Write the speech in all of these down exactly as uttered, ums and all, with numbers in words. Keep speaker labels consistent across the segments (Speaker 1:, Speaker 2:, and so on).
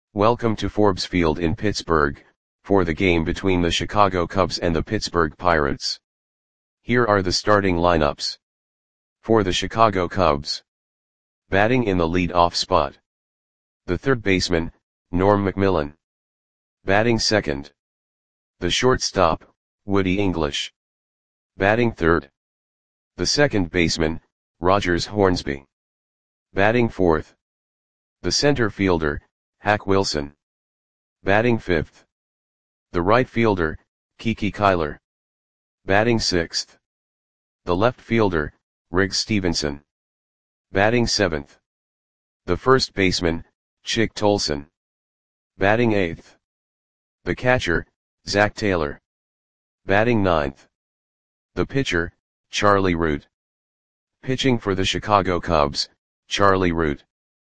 Speaker 1: Welcome to Forbes Field in Pittsburgh, for the game between the Chicago Cubs and the Pittsburgh Pirates. Here are the starting lineups. For the Chicago Cubs. Batting in the lead-off spot. The third baseman, Norm Macmillan. Batting second. The shortstop, Woody English. Batting third. The second baseman, Rogers Hornsby. Batting fourth. The center fielder, Hack Wilson. Batting fifth. The right fielder, Kiki Kyler. Batting sixth. The left fielder, Riggs Stevenson. Batting seventh. The first baseman, Chick Tolson. Batting eighth. The catcher, Zach Taylor. Batting ninth. The pitcher, Charlie Root. Pitching for the Chicago Cubs, Charlie Root.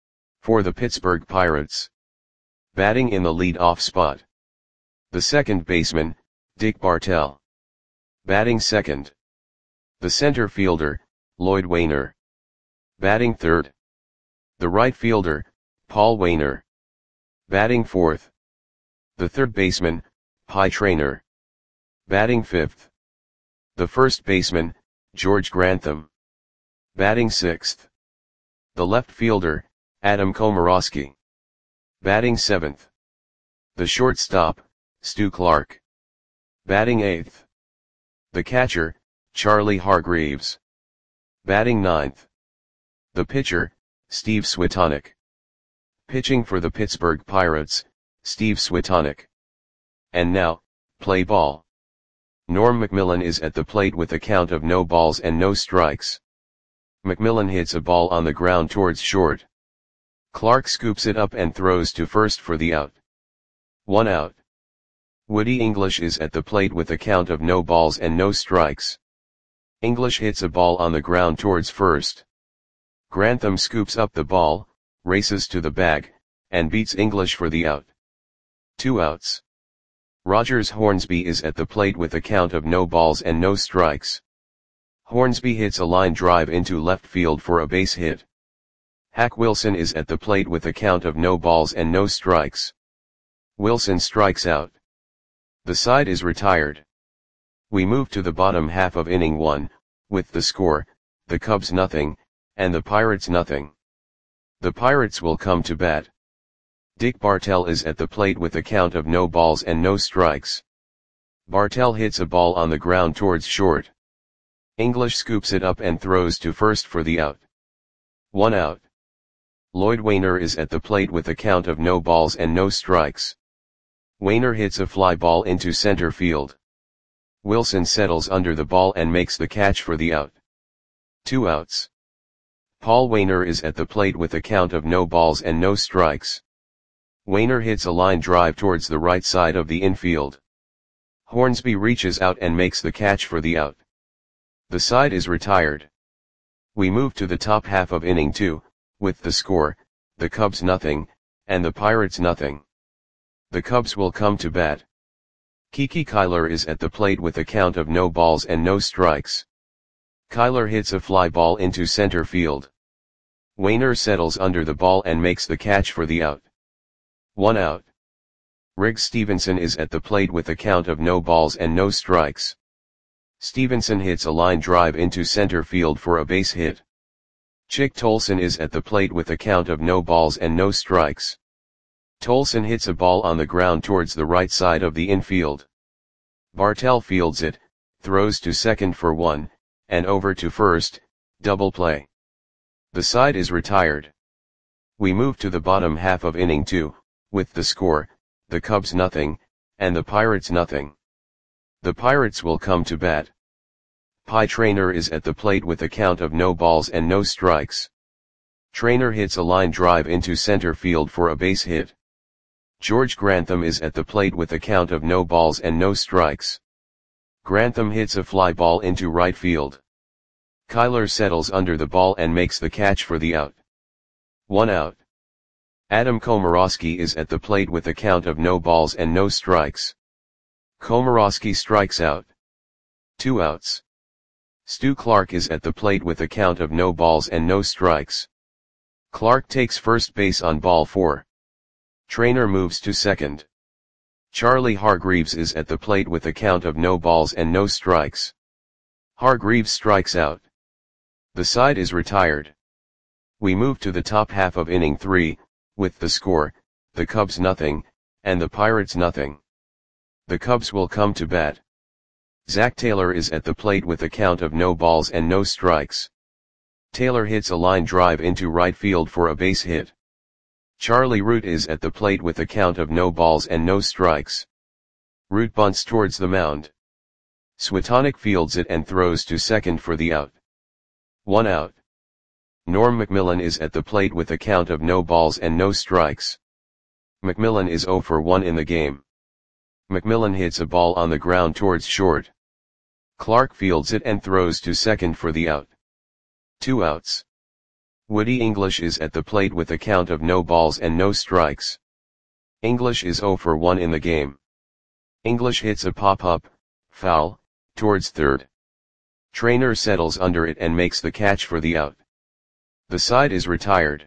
Speaker 1: For the Pittsburgh Pirates. Batting in the lead-off spot. The second baseman, Dick Bartell. Batting second. The center fielder, Lloyd Wainer. Batting third. The right fielder, Paul Wainer. Batting fourth. The third baseman, Pie Traynor. Batting fifth. The first baseman, George Grantham. Batting sixth. The left fielder, Adam Komorowski. Batting seventh. The shortstop, Stu Clark. Batting eighth. The catcher, Charlie Hargreaves. Batting ninth. The pitcher, Steve Switonick. Pitching for the Pittsburgh Pirates, Steve Switonick. And now, play ball. Norm Macmillan is at the plate with a count of no balls and no strikes. Macmillan hits a ball on the ground towards short. Clark scoops it up and throws to first for the out. One out. Woody English is at the plate with a count of no balls and no strikes. English hits a ball on the ground towards first. Grantham scoops up the ball, races to the bag, and beats English for the out. Two outs. Rogers Hornsby is at the plate with a count of no balls and no strikes. Hornsby hits a line drive into left field for a base hit. Hack Wilson is at the plate with a count of no balls and no strikes. Wilson strikes out. The side is retired. We move to the bottom half of inning one, with the score, the Cubs nothing, and the Pirates nothing. The Pirates will come to bat. Dick Bartell is at the plate with a count of no balls and no strikes. Bartell hits a ball on the ground towards short. English scoops it up and throws to first for the out. One out. Lloyd Wainer is at the plate with a count of no balls and no strikes. Wainer hits a fly ball into center field. Wilson settles under the ball and makes the catch for the out. Two outs. Paul Wainer is at the plate with a count of no balls and no strikes. Wainer hits a line drive towards the right side of the infield. Hornsby reaches out and makes the catch for the out. The side is retired. We move to the top half of inning two, with the score, the Cubs nothing, and the Pirates nothing. The Cubs will come to bat. Kiki Kyler is at the plate with a count of no balls and no strikes. Kyler hits a fly ball into center field. Wainer settles under the ball and makes the catch for the out. One out. Riggs Stevenson is at the plate with a count of no balls and no strikes. Stevenson hits a line drive into center field for a base hit. Chick Tolson is at the plate with a count of no balls and no strikes. Tolson hits a ball on the ground towards the right side of the infield. Bartell fields it, throws to second for one, and over to first, double play. The side is retired. We move to the bottom half of inning two, with the score, the Cubs nothing, and the Pirates nothing. The Pirates will come to bat. Pie Traynor is at the plate with a count of no balls and no strikes. Traynor hits a line drive into center field for a base hit. George Grantham is at the plate with a count of no balls and no strikes. Grantham hits a fly ball into right field. Kyler settles under the ball and makes the catch for the out. One out. Adam Komorowski is at the plate with a count of no balls and no strikes. Komorowski strikes out. Two outs. Stu Clark is at the plate with a count of no balls and no strikes. Clark takes first base on ball four. Trainer moves to second. Charlie Hargreaves is at the plate with a count of no balls and no strikes. Hargreaves strikes out. The side is retired. We move to the top half of inning three, with the score, the Cubs nothing, and the Pirates nothing. The Cubs will come to bat. Zach Taylor is at the plate with a count of no balls and no strikes. Taylor hits a line drive into right field for a base hit. Charlie Root is at the plate with a count of no balls and no strikes. Root bunts towards the mound. Switonic fields it and throws to second for the out. One out. Norm McMillan is at the plate with a count of no balls and no strikes. McMillan is oh for one in the game. McMillan hits a ball on the ground towards short. Clark fields it and throws to second for the out. Two outs. Woody English is at the plate with a count of no balls and no strikes. English is oh for one in the game. English hits a pop-up, foul, towards third. Trainer settles under it and makes the catch for the out. The side is retired.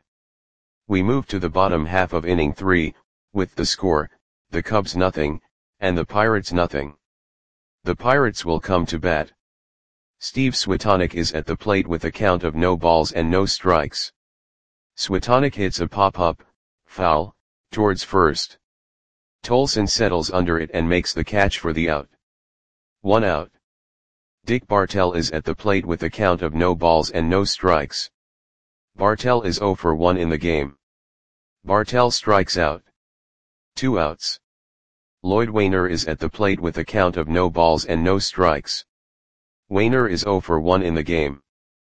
Speaker 1: We move to the bottom half of inning three, with the score, the Cubs nothing, and the Pirates nothing. The Pirates will come to bat. Steve Switonic is at the plate with a count of no balls and no strikes. Switonic hits a pop-up, foul, towards first. Tolson settles under it and makes the catch for the out. One out. Dick Bartell is at the plate with a count of no balls and no strikes. Bartell is oh for one in the game. Bartell strikes out. Two outs. Lloyd Wainer is at the plate with a count of no balls and no strikes. Wainer is oh for one in the game.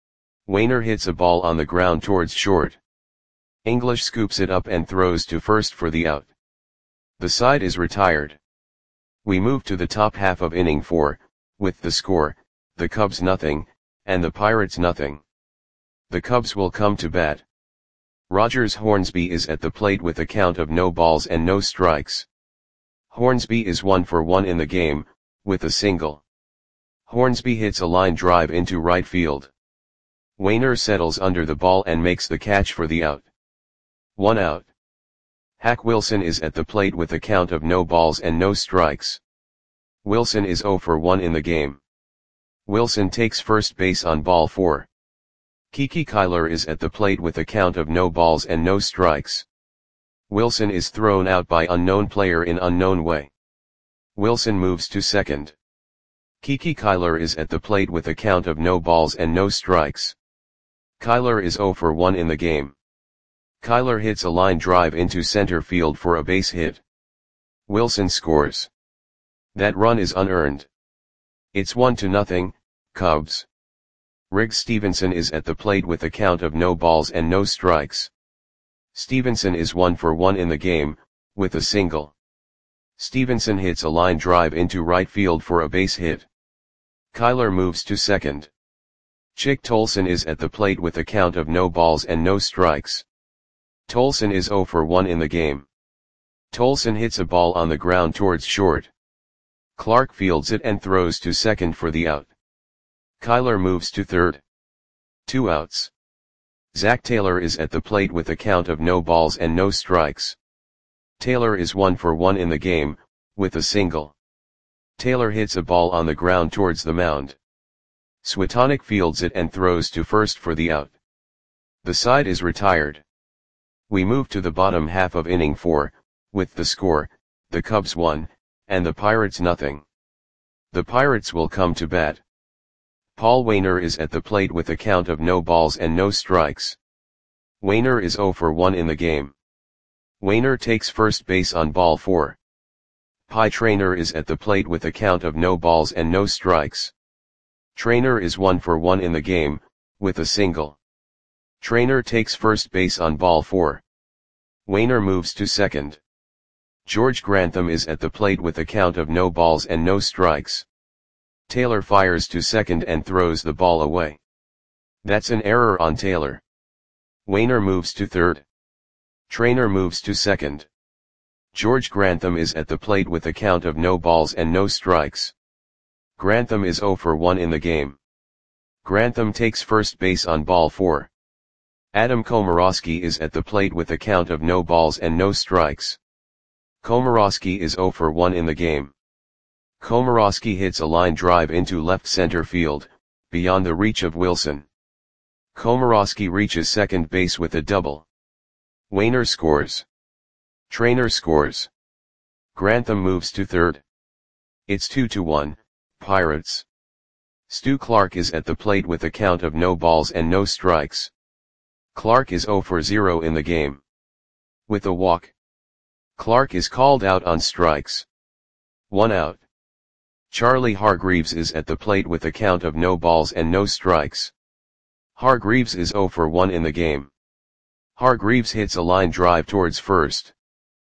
Speaker 1: Wainer hits a ball on the ground towards short. English scoops it up and throws to first for the out. The side is retired. We move to the top half of inning four, with the score, the Cubs nothing, and the Pirates nothing. The Cubs will come to bat. Rogers Hornsby is at the plate with a count of no balls and no strikes. Hornsby is one for one in the game, with a single. Hornsby hits a line drive into right field. Wainer settles under the ball and makes the catch for the out. One out. Hack Wilson is at the plate with a count of no balls and no strikes. Wilson is oh for one in the game. Wilson takes first base on ball four. Kiki Kyler is at the plate with a count of no balls and no strikes. Wilson is thrown out by unknown player in unknown way. Wilson moves to second. Kiki Kyler is at the plate with a count of no balls and no strikes. Kyler is oh for one in the game. Kyler hits a line drive into center field for a base hit. Wilson scores. That run is unearned. It's one to nothing, Cubs. Riggs Stevenson is at the plate with a count of no balls and no strikes. Stevenson is one for one in the game, with a single. Stevenson hits a line drive into right field for a base hit. Kyler moves to second. Chick Tolson is at the plate with a count of no balls and no strikes. Tolson is oh for one in the game. Tolson hits a ball on the ground towards short. Clark fields it and throws to second for the out. Kyler moves to third. Two outs. Zach Taylor is at the plate with a count of no balls and no strikes. Taylor is one for one in the game, with a single. Taylor hits a ball on the ground towards the mound. Switonic fields it and throws to first for the out. The side is retired. We move to the bottom half of inning four, with the score, the Cubs one, and the Pirates nothing. The Pirates will come to bat. Paul Wainer is at the plate with a count of no balls and no strikes. Wainer is oh for one in the game. Wainer takes first base on ball four. Pie Traynor is at the plate with a count of no balls and no strikes. Traynor is one for one in the game, with a single. Traynor takes first base on ball four. Wainer moves to second. George Grantham is at the plate with a count of no balls and no strikes. Taylor fires to second and throws the ball away. That's an error on Taylor. Wainer moves to third. Traynor moves to second. George Grantham is at the plate with a count of no balls and no strikes. Grantham is oh for one in the game. Grantham takes first base on ball four. Adam Komorowski is at the plate with a count of no balls and no strikes. Komorowski is zero for one in the game. Komorowski hits a line drive into left center field, beyond the reach of Wilson. Komorowski reaches second base with a double. Wainer scores. Trainer scores. Grantham moves to third. It's two to one, Pirates. Stu Clark is at the plate with a count of no balls and no strikes. Clark is zero for zero in the game. With a walk, Clark is called out on strikes. One out. Charlie Hargreaves is at the plate with a count of no balls and no strikes. Hargreaves is zero for one in the game. Hargreaves hits a line drive towards first.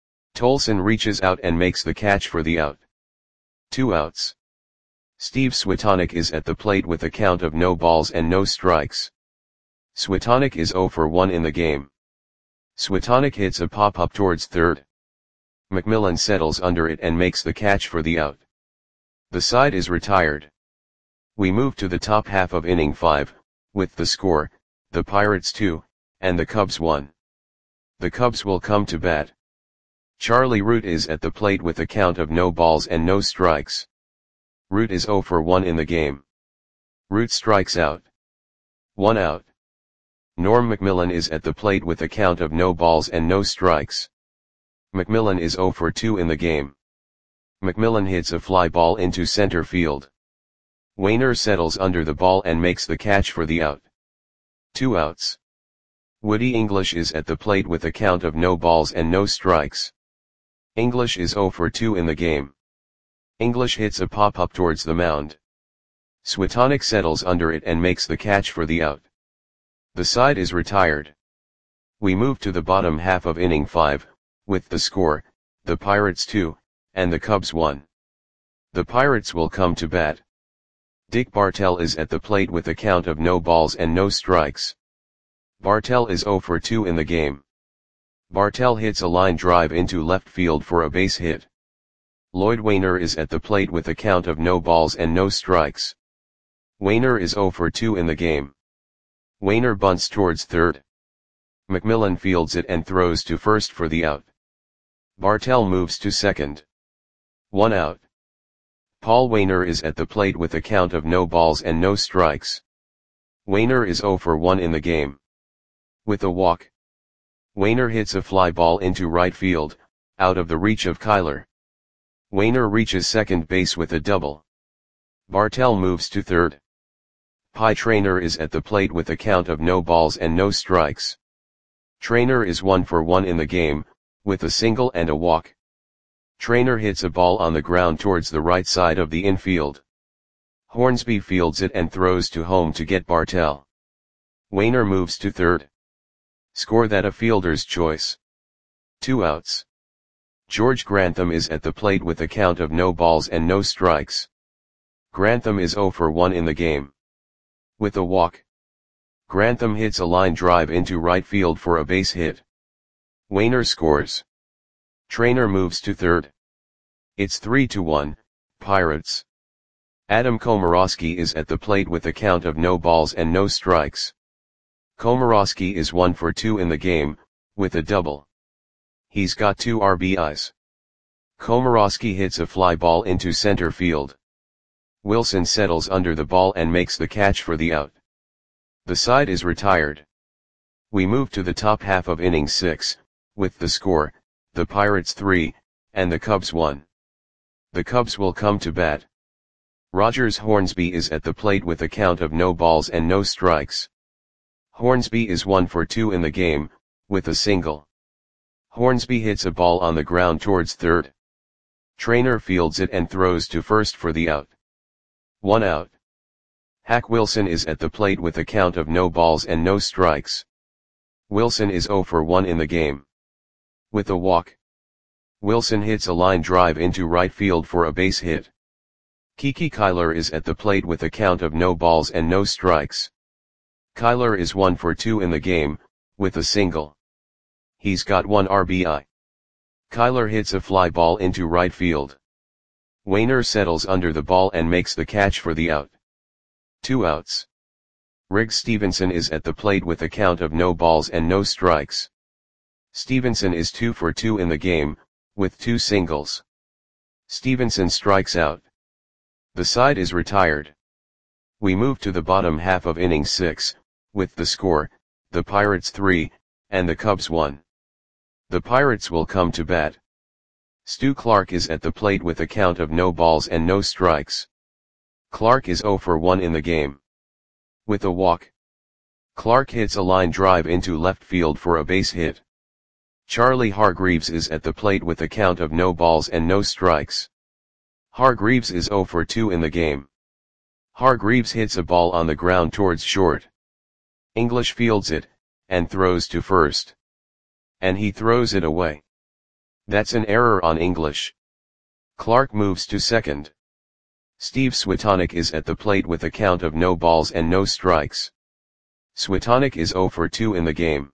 Speaker 1: Tolson reaches out and makes the catch for the out. Two outs. Steve Switonic is at the plate with a count of no balls and no strikes. Switonic is zero for one in the game. Switonic hits a pop-up towards third. McMillan settles under it and makes the catch for the out. The side is retired. We move to the top half of inning five, with the score, the Pirates two, and the Cubs one. The Cubs will come to bat. Charlie Root is at the plate with a count of no balls and no strikes. Root is zero for one in the game. Root strikes out. One out. Norm McMillan is at the plate with a count of no balls and no strikes. McMillan is zero for two in the game. McMillan hits a fly ball into center field. Wainer settles under the ball and makes the catch for the out. Two outs. Woody English is at the plate with a count of no balls and no strikes. English is zero for two in the game. English hits a pop-up towards the mound. Switonic settles under it and makes the catch for the out. The side is retired. We move to the bottom half of inning five, with the score, the Pirates two, and the Cubs one. The Pirates will come to bat. Dick Bartell is at the plate with a count of no balls and no strikes. Bartell is zero for two in the game. Bartell hits a line drive into left field for a base hit. Lloyd Wainer is at the plate with a count of no balls and no strikes. Wainer is zero for two in the game. Wainer bunts towards third. McMillan fields it and throws to first for the out. Bartell moves to second. One out. Paul Wainer is at the plate with a count of no balls and no strikes. Wainer is zero for one in the game. With a walk, Wainer hits a fly ball into right field, out of the reach of Kyler. Wainer reaches second base with a double. Bartell moves to third. Pie Traynor is at the plate with a count of no balls and no strikes. Traynor is one for one in the game, with a single and a walk. Traynor hits a ball on the ground towards the right side of the infield. Hornsby fields it and throws to home to get Bartell. Wainer moves to third. Score that a fielder's choice. Two outs. George Grantham is at the plate with a count of no balls and no strikes. Grantham is zero for one in the game. With a walk, Grantham hits a line drive into right field for a base hit. Wainer scores. Traynor moves to third. It's three to one, Pirates. Adam Komorowski is at the plate with a count of no balls and no strikes. Komorowski is one for two in the game, with a double. He's got two R B Is. Komorowski hits a fly ball into center field. Wilson settles under the ball and makes the catch for the out. The side is retired. We move to the top half of inning six, with the score, the Pirates three, and the Cubs one. The Cubs will come to bat. Rogers Hornsby is at the plate with a count of no balls and no strikes. Hornsby is one for two in the game, with a single. Hornsby hits a ball on the ground towards third. Traynor fields it and throws to first for the out. One out. Hack Wilson is at the plate with a count of no balls and no strikes. Wilson is zero for one in the game. With a walk, Wilson hits a line drive into right field for a base hit. Kiki Kyler is at the plate with a count of no balls and no strikes. Kyler is one for two in the game, with a single. He's got one R B I. Kyler hits a fly ball into right field. Wainer settles under the ball and makes the catch for the out. Two outs. Riggs Stevenson is at the plate with a count of no balls and no strikes. Stevenson is two for two in the game, with two singles. Stevenson strikes out. The side is retired. We move to the bottom half of inning six, with the score, the Pirates three, and the Cubs one. The Pirates will come to bat. Stu Clark is at the plate with a count of no balls and no strikes. Clark is oh for one in the game. With a walk, Clark hits a line drive into left field for a base hit. Charlie Hargreaves is at the plate with a count of no balls and no strikes. Hargreaves is oh for two in the game. Hargreaves hits a ball on the ground towards short. English fields it, and throws to first. And he throws it away. That's an error on English. Clark moves to second. Steve Switonic is at the plate with a count of no balls and no strikes. Switonic is oh for two in the game.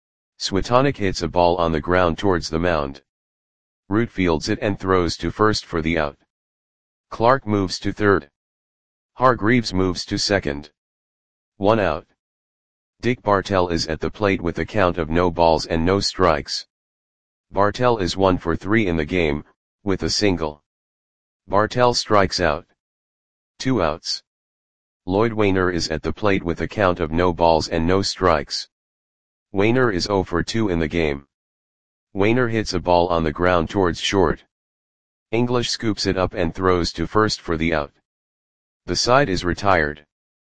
Speaker 1: Switonic hits a ball on the ground towards the mound. Root fields it and throws to first for the out. Clark moves to third. Hargreaves moves to second. One out. Dick Bartell is at the plate with a count of no balls and no strikes. Bartell is one for three in the game, with a single. Bartell strikes out. Two outs. Lloyd Wainer is at the plate with a count of no balls and no strikes. Wainer is oh for two in the game. Wainer hits a ball on the ground towards short. English scoops it up and throws to first for the out. The side is retired.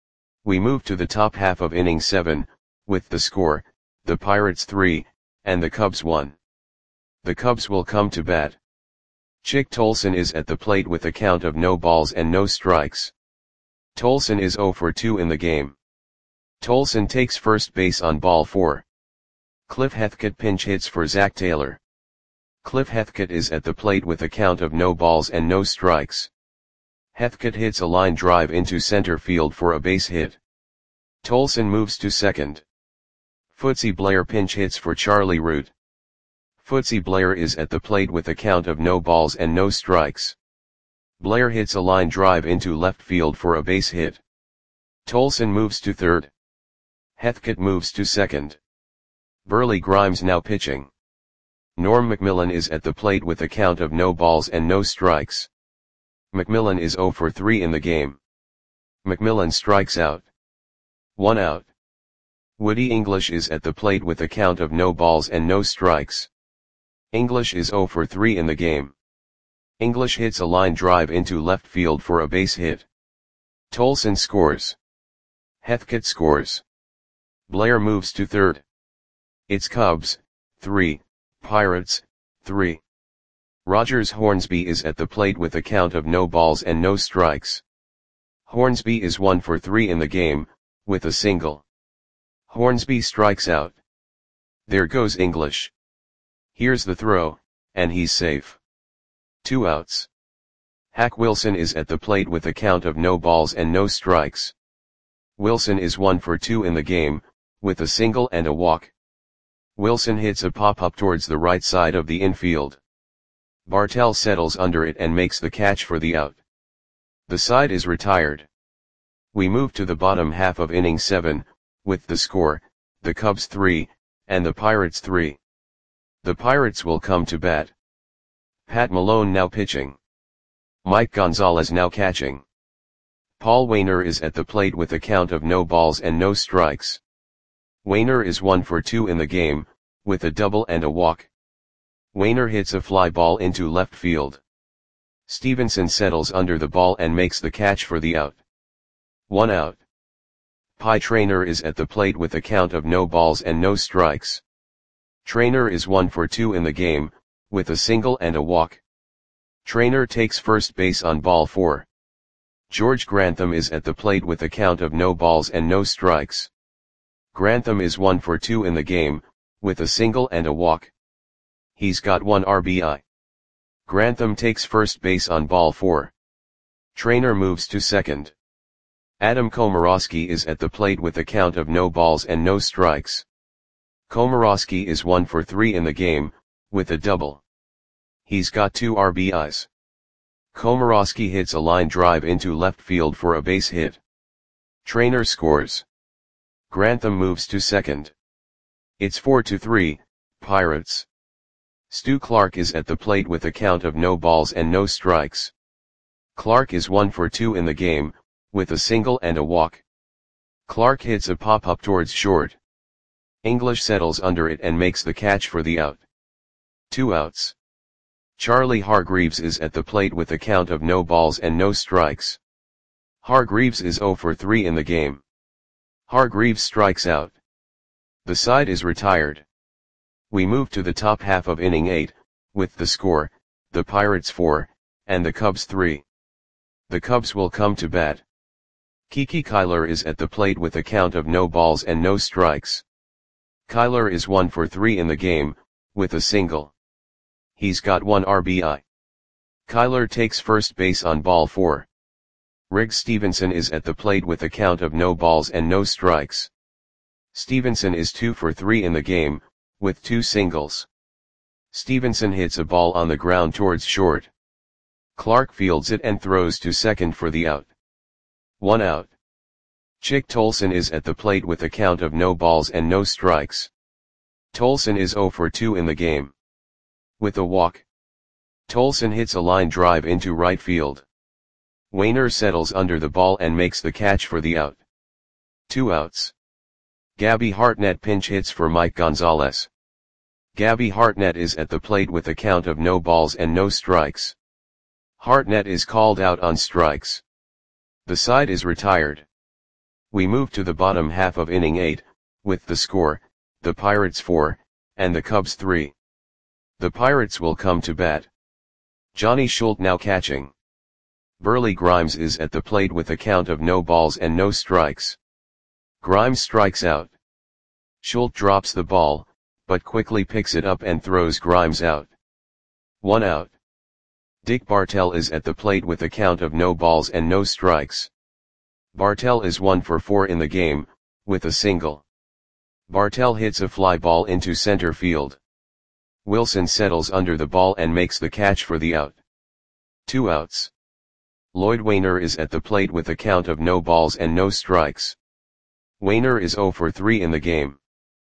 Speaker 1: We move to the top half of inning seven, with the score, the Pirates three, and the Cubs one. The Cubs will come to bat. Chick Tolson is at the plate with a count of no balls and no strikes. Tolson is oh for two in the game. Tolson takes first base on ball four. Cliff Heathcote pinch hits for Zach Taylor. Cliff Heathcote is at the plate with a count of no balls and no strikes. Heathcote hits a line drive into center field for a base hit. Tolson moves to second. Footsie Blair pinch hits for Charlie Root. Footsie Blair is at the plate with a count of no balls and no strikes. Blair hits a line drive into left field for a base hit. Tolson moves to third. Heathcote moves to second. Burley Grimes now pitching. Norm Macmillan is at the plate with a count of no balls and no strikes. Macmillan is oh for three in the game. Macmillan strikes out. One out. Woody English is at the plate with a count of no balls and no strikes. English is oh for three in the game. English hits a line drive into left field for a base hit. Tolson scores. Heathcote scores. Blair moves to third. It's Cubs, three, Pirates, three. Rogers Hornsby is at the plate with a count of no balls and no strikes. Hornsby is one for three in the game, with a single. Hornsby strikes out. There goes English. Here's the throw, and he's safe. Two outs. Hack Wilson is at the plate with a count of no balls and no strikes. Wilson is one for two in the game, with a single and a walk. Wilson hits a pop-up towards the right side of the infield. Bartell settles under it and makes the catch for the out. The side is retired. We move to the bottom half of inning seven, with the score, the Cubs three, and the Pirates three. The Pirates will come to bat. Pat Malone now pitching. Mike Gonzalez now catching. Paul Wainer is at the plate with a count of no balls and no strikes. Wainer is one for two in the game, with a double and a walk. Wainer hits a fly ball into left field. Stevenson settles under the ball and makes the catch for the out. One out. Pie Traynor is at the plate with a count of no balls and no strikes. Traynor is one for two in the game, with a single and a walk. Traynor takes first base on ball four. George Grantham is at the plate with a count of no balls and no strikes. Grantham is one for two in the game, with a single and a walk. He's got one R B I. Grantham takes first base on ball four. Traynor moves to second. Adam Komorowski is at the plate with a count of no balls and no strikes. Komorowski is one for three in the game, with a double. He's got two R B Is. Komorowski hits a line drive into left field for a base hit. Traynor scores. Grantham moves to second. It's four to three, Pirates. Stu Clark is at the plate with a count of no balls and no strikes. Clark is one for two in the game, with a single and a walk. Clark hits a pop-up towards short. English settles under it and makes the catch for the out. Two outs. Charlie Hargreaves is at the plate with a count of no balls and no strikes. Hargreaves is zero for three in the game. Hargreaves strikes out. The side is retired. We move to the top half of inning eight, with the score, the Pirates four, and the Cubs three. The Cubs will come to bat. Kiki Kyler is at the plate with a count of no balls and no strikes. Kyler is one for three in the game, with a single. He's got one R B I. Kyler takes first base on ball four. Riggs Stevenson is at the plate with a count of no balls and no strikes. Stevenson is two for three in the game, with two singles. Stevenson hits a ball on the ground towards short. Clark fields it and throws to second for the out. One out. Chick Tolson is at the plate with a count of no balls and no strikes. Tolson is zero for two in the game. With a walk. Tolson hits a line drive into right field. Wainer settles under the ball and makes the catch for the out. Two outs. Gabby Hartnett pinch hits for Mike Gonzalez. Gabby Hartnett is at the plate with a count of no balls and no strikes. Hartnett is called out on strikes. The side is retired. We move to the bottom half of inning eight, with the score, the Pirates four, and the Cubs three. The Pirates will come to bat. Johnny Schulte now catching. Burley Grimes is at the plate with a count of no balls and no strikes. Grimes strikes out. Schulte drops the ball, but quickly picks it up and throws Grimes out. One out. Dick Bartell is at the plate with a count of no balls and no strikes. Bartell is one for four in the game, with a single. Bartell hits a fly ball into center field. Wilson settles under the ball and makes the catch for the out. Two outs. Lloyd Wainer is at the plate with a count of no balls and no strikes. Wainer is zero for three in the game.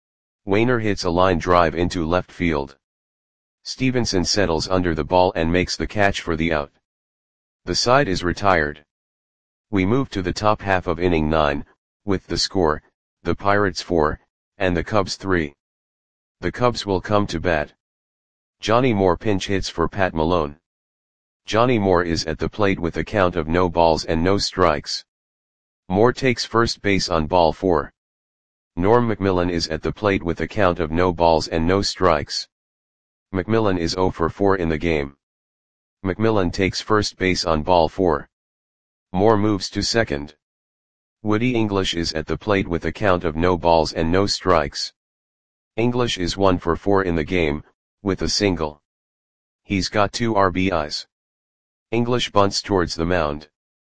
Speaker 1: Wainer hits a line drive into left field. Stevenson settles under the ball and makes the catch for the out. The side is retired. We move to the top half of inning nine, with the score, the Pirates four, and the Cubs three. The Cubs will come to bat. Johnny Moore pinch hits for Pat Malone. Johnny Moore is at the plate with a count of no balls and no strikes. Moore takes first base on ball four. Norm McMillan is at the plate with a count of no balls and no strikes. McMillan is zero for four in the game. McMillan takes first base on ball four. Moore moves to second. Woody English is at the plate with a count of no balls and no strikes. English is one for four in the game, with a single. He's got two R B Is. English bunts towards the mound.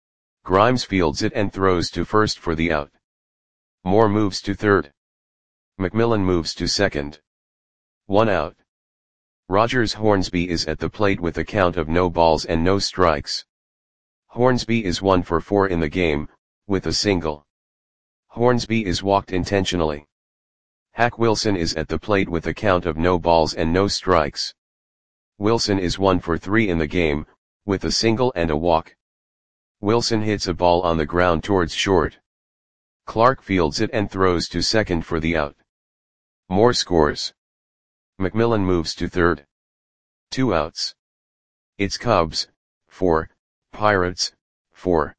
Speaker 1: Grimes fields it and throws to first for the out. Moore moves to third. McMillan moves to second. One out. Rogers Hornsby is at the plate with a count of no balls and no strikes. Hornsby is one for four in the game, with a single. Hornsby is walked intentionally. Hack Wilson is at the plate with a count of no balls and no strikes. Wilson is one for three in the game, with a single and a walk. Wilson hits a ball on the ground towards short. Clark fields it and throws to second for the out. Moore scores. McMillan moves to third. Two outs. It's Cubs, four, Pirates, four.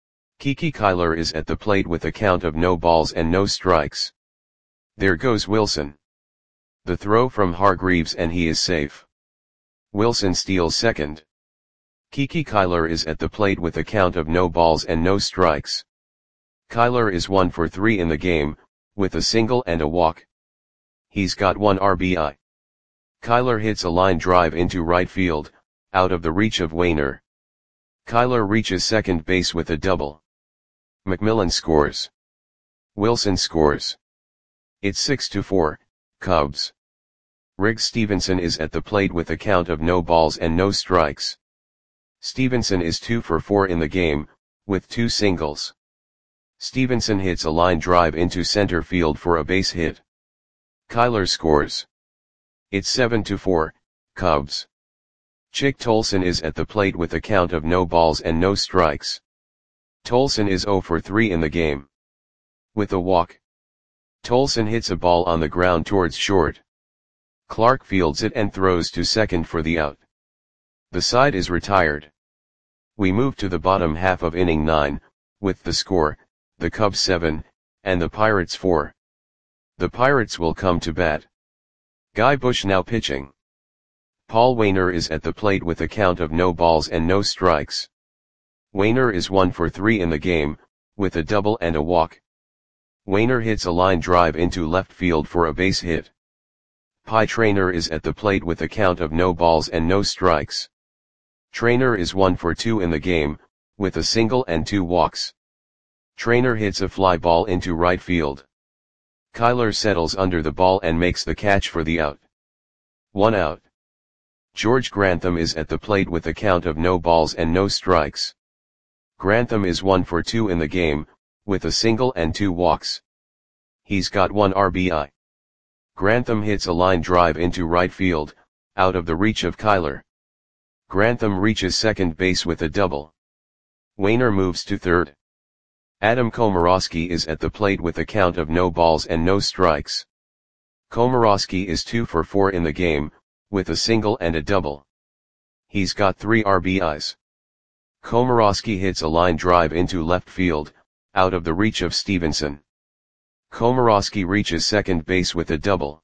Speaker 1: Kiki Kyler is at the plate with a count of no balls and no strikes. There goes Wilson. The throw from Hargreaves and he is safe. Wilson steals second. Kiki Kyler is at the plate with a count of no balls and no strikes. Kyler is one for three in the game, with a single and a walk. He's got one R B I. Kyler hits a line drive into right field, out of the reach of Wainer. Kyler reaches second base with a double. McMillan scores. Wilson scores. It's six to four, Cubs. Riggs Stevenson is at the plate with a count of no balls and no strikes. Stevenson is two for four in the game, with two singles. Stevenson hits a line drive into center field for a base hit. Kyler scores. It's seven to four, Cubs. Chick Tolson is at the plate with a count of no balls and no strikes. Tolson is zero for three in the game. With a walk. Tolson hits a ball on the ground towards short. Clark fields it and throws to second for the out. The side is retired. We move to the bottom half of inning nine, with the score, the Cubs seven, and the Pirates four. The Pirates will come to bat. Guy Bush now pitching. Paul Waner is at the plate with a count of no balls and no strikes. Waner is one for three in the game, with a double and a walk. Waner hits a line drive into left field for a base hit. Pie Traynor is at the plate with a count of no balls and no strikes. Traynor is one for two in the game, with a single and two walks. Traynor hits a fly ball into right field. Kyler settles under the ball and makes the catch for the out. One out. George Grantham is at the plate with a count of no balls and no strikes. Grantham is one for two in the game, with a single and two walks. He's got one R B I. Grantham hits a line drive into right field, out of the reach of Kyler. Grantham reaches second base with a double. Waner moves to third. Adam Komorowski is at the plate with a count of no balls and no strikes. Komorowski is two for four in the game, with a single and a double. He's got three R B Is. Komorowski hits a line drive into left field, out of the reach of Stevenson. Komorowski reaches second base with a double.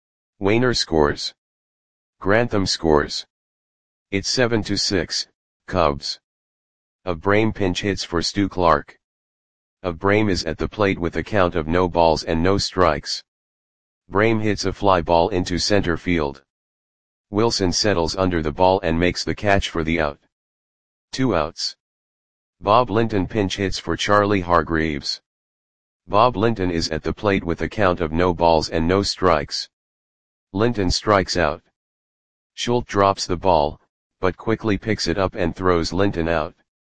Speaker 1: Waner scores. Grantham scores. It's seven to six, Cubs. Abraham pinch hits for Stu Clark. Abraham is at the plate with a count of no balls and no strikes. Brame hits a fly ball into center field. Wilson settles under the ball and makes the catch for the out. Two outs. Bob Linton pinch hits for Charlie Hargreaves. Bob Linton is at the plate with a count of no balls and no strikes. Linton strikes out. Schultz drops the ball, but quickly picks it up and throws Linton out.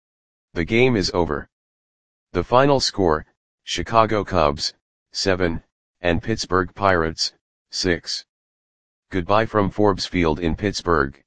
Speaker 1: The game is over. The final score, Chicago Cubs, seven, and Pittsburgh Pirates, six. Goodbye from Forbes Field in Pittsburgh.